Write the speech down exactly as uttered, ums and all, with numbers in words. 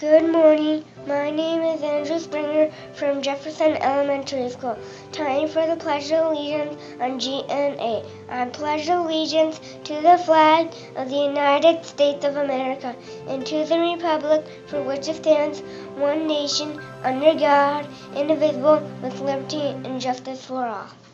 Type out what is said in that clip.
Good morning. My name is Andrew Springer from Jefferson Elementary School. Time for the Pledge of Allegiance on G N A. I pledge allegiance to the flag of the United States of America and to the republic for which it stands, one nation, under God, indivisible, with liberty and justice for all.